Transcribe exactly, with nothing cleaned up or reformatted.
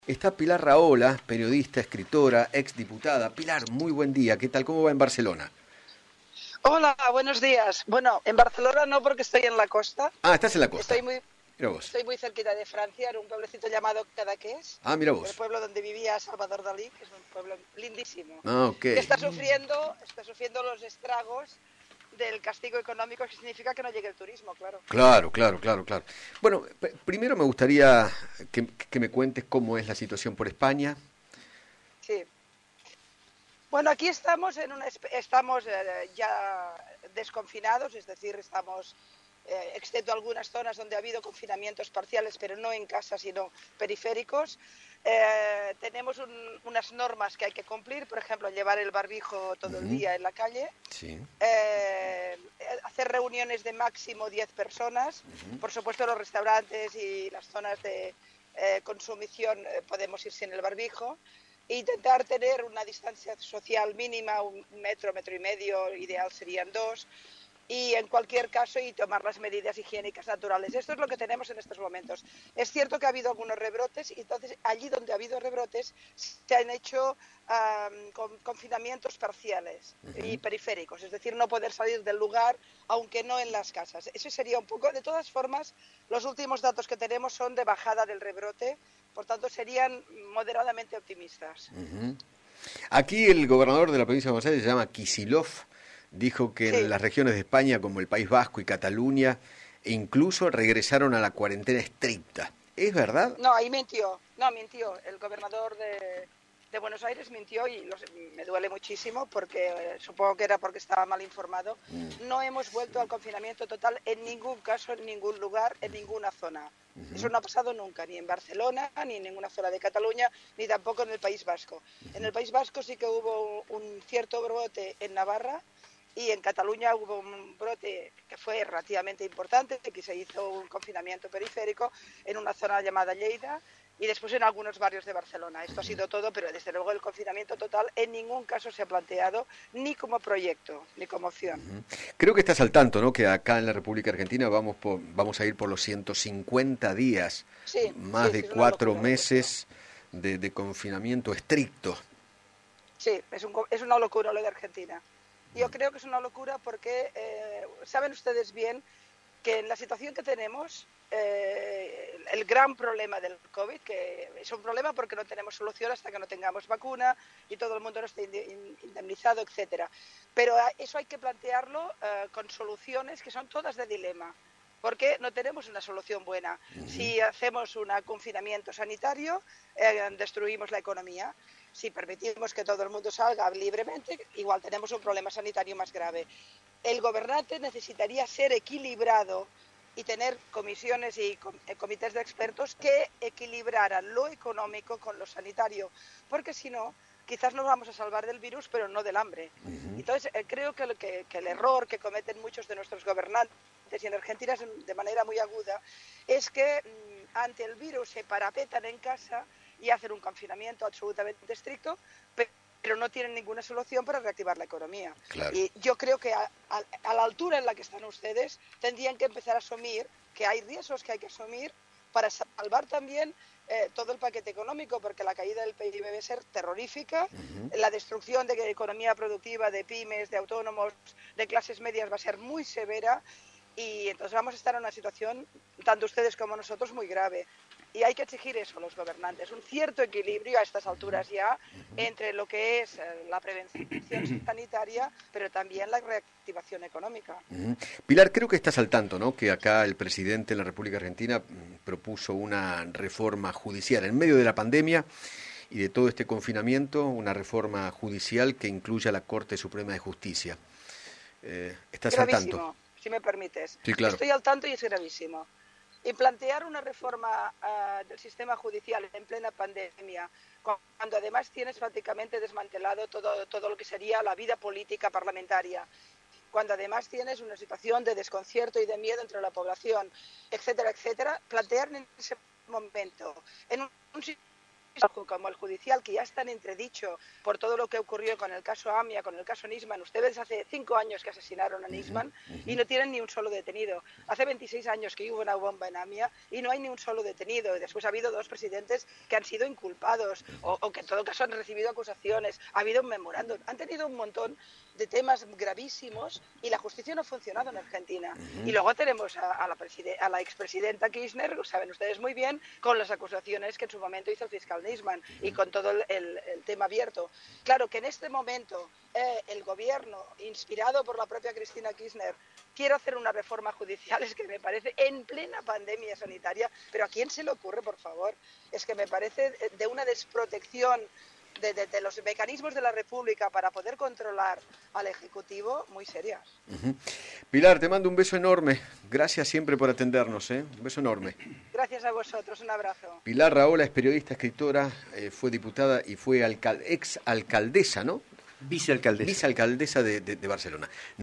Está Pilar Rahola, periodista, escritora, exdiputada. Pilar, muy buen día. ¿Qué tal? ¿Cómo va en Barcelona? Hola, buenos días. Bueno, en Barcelona no, porque estoy en la costa. Ah, estás en la costa. Estoy muy, Mira vos. estoy muy cerquita de Francia, en un pueblecito llamado Cadaqués, Ah, mira el vos. pueblo donde vivía Salvador Dalí, que es un pueblo lindísimo, Ah, ok. que está sufriendo, está sufriendo los estragos del castigo económico, que significa que no llegue el turismo, claro. Claro, claro, claro, claro. Bueno, p- primero me gustaría que, que me cuentes cómo es la situación por España. Sí. Bueno, aquí estamos en una espe- estamos eh, ya desconfinados, es decir, estamos eh, excepto algunas zonas donde ha habido confinamientos parciales, pero no en casa, sino periféricos. Eh, tenemos un- unas normas que hay que cumplir, por ejemplo, llevar el barbijo todo el Ujú. día en la calle, Sí. eh, hacer reuniones de máximo diez personas. Ujú. Por supuesto, los restaurantes y las zonas de eh, consumición eh, podemos ir sin el barbijo. Intentar tener una distancia social mínima, un metro, metro y medio, ideal serían dos, y en cualquier caso y tomar las medidas higiénicas naturales. Esto es lo que tenemos en estos momentos. Es cierto que ha habido algunos rebrotes y entonces allí donde ha habido rebrotes se han hecho um, con, confinamientos parciales y Ujú. periféricos, es decir, no poder salir del lugar aunque no en las casas. Eso sería un poco, de todas formas, los últimos datos que tenemos son de bajada del rebrote, por tanto serían moderadamente optimistas. Ujú. Aquí el gobernador de la provincia de Buenos Aires se llama Kicillof. Dijo que en Sí. las regiones de España como el País Vasco y Cataluña incluso regresaron a la cuarentena estricta. ¿Es verdad? No, ahí mintió. No, mintió. El gobernador de, de Buenos Aires mintió y los, me duele muchísimo porque eh, supongo que era porque estaba mal informado. Mm. No hemos vuelto al confinamiento total en ningún caso, en ningún lugar, en ninguna zona. Eso Ujú. no ha pasado nunca, ni en Barcelona, ni en ninguna zona de Cataluña, ni tampoco en el País Vasco. En el País Vasco sí que hubo un cierto brote en Navarra, y en Cataluña hubo un brote que fue relativamente importante, que se hizo un confinamiento periférico en una zona llamada Lleida y después en algunos barrios de Barcelona. Esto ha sido todo, pero desde luego el confinamiento total en ningún caso se ha planteado ni como proyecto ni como opción. Creo que estás al tanto, ¿no? Que acá en la República Argentina vamos por, vamos a ir por los ciento cincuenta días, Sí, más sí, de sí, es una cuatro locura. meses de, de confinamiento estricto. Sí, es, un, es una locura lo de Argentina. Yo creo que es una locura porque eh, saben ustedes bien que en la situación que tenemos, eh, el gran problema del COVID, que es un problema porque no tenemos solución hasta que no tengamos vacuna y todo el mundo no esté indemnizado, etcétera. Pero eso hay que plantearlo eh, con soluciones que son todas de dilema, porque no tenemos una solución buena. Ujú. Si hacemos un confinamiento sanitario, eh, destruimos la economía. Si permitimos que todo el mundo salga libremente, igual tenemos un problema sanitario más grave. El gobernante necesitaría ser equilibrado y tener comisiones y comités de expertos que equilibraran lo económico con lo sanitario, porque si no, quizás nos vamos a salvar del virus, pero no del hambre. Ujú. Entonces, eh, creo que, que, que el error que cometen muchos de nuestros gobernantes, y en Argentina es de manera muy aguda, es que mmm, ante el virus se parapetan en casa y hacen un confinamiento absolutamente estricto, pero no tienen ninguna solución para reactivar la economía. Claro. Y yo creo que a, a, a la altura en la que están ustedes tendrían que empezar a asumir que hay riesgos que hay que asumir para salvar también eh, todo el paquete económico, porque la caída del P I B debe ser terrorífica, Ujú. la destrucción de economía productiva, de pymes, de autónomos, de clases medias va a ser muy severa y entonces vamos a estar en una situación, tanto ustedes como nosotros, muy grave. Y hay que exigir eso a los gobernantes, un cierto equilibrio a estas alturas ya entre lo que es la prevención sanitaria, pero también la reactivación económica. Ujú. Pilar, creo que estás al tanto, ¿no? Que acá el presidente de la República Argentina mm, propuso una reforma judicial en medio de la pandemia y de todo este confinamiento, una reforma judicial que incluya la Corte Suprema de Justicia. Eh, ¿estás al tanto? Gravísimo, si me permites. Sí, claro. Estoy al tanto y es gravísimo. Y plantear una reforma uh, del sistema judicial en plena pandemia, cuando además tienes prácticamente desmantelado todo, todo lo que sería la vida política parlamentaria, cuando además tienes una situación de desconcierto y de miedo entre la población, etcétera, etcétera, plantear en ese momento, en un como el judicial, que ya está en entredicho por todo lo que ocurrió con el caso AMIA, con el caso Nisman. Ustedes hace cinco años que asesinaron a Nisman uh-huh, uh-huh. y no tienen ni un solo detenido. Hace veintiséis años que hubo una bomba en AMIA y no hay ni un solo detenido. Y después ha habido dos presidentes que han sido inculpados o, o que en todo caso han recibido acusaciones. Ha habido un memorándum. Han tenido un montón de temas gravísimos y la justicia no ha funcionado en Argentina. Uh-huh. Y luego tenemos a, a, la a la expresidenta Kirchner, lo saben ustedes muy bien, con las acusaciones que en su momento hizo el fiscal Nisman uh-huh. y con todo el, el, el tema abierto. Claro que en este momento eh, el gobierno, inspirado por la propia Cristina Kirchner, quiere hacer una reforma judicial, es que me parece en plena pandemia sanitaria, pero ¿a quién se le ocurre, por favor? Es que me parece de una desprotección De, de, de los mecanismos de la República para poder controlar al Ejecutivo muy serias. Uh-huh. Pilar, te mando un beso enorme. Gracias siempre por atendernos, ¿eh? Un beso enorme. Gracias a vosotros, un abrazo. Pilar Rahola es periodista, escritora, eh, fue diputada y fue alcal- ex alcaldesa, ¿no? Vicealcaldesa. Vicealcaldesa de, de, de Barcelona.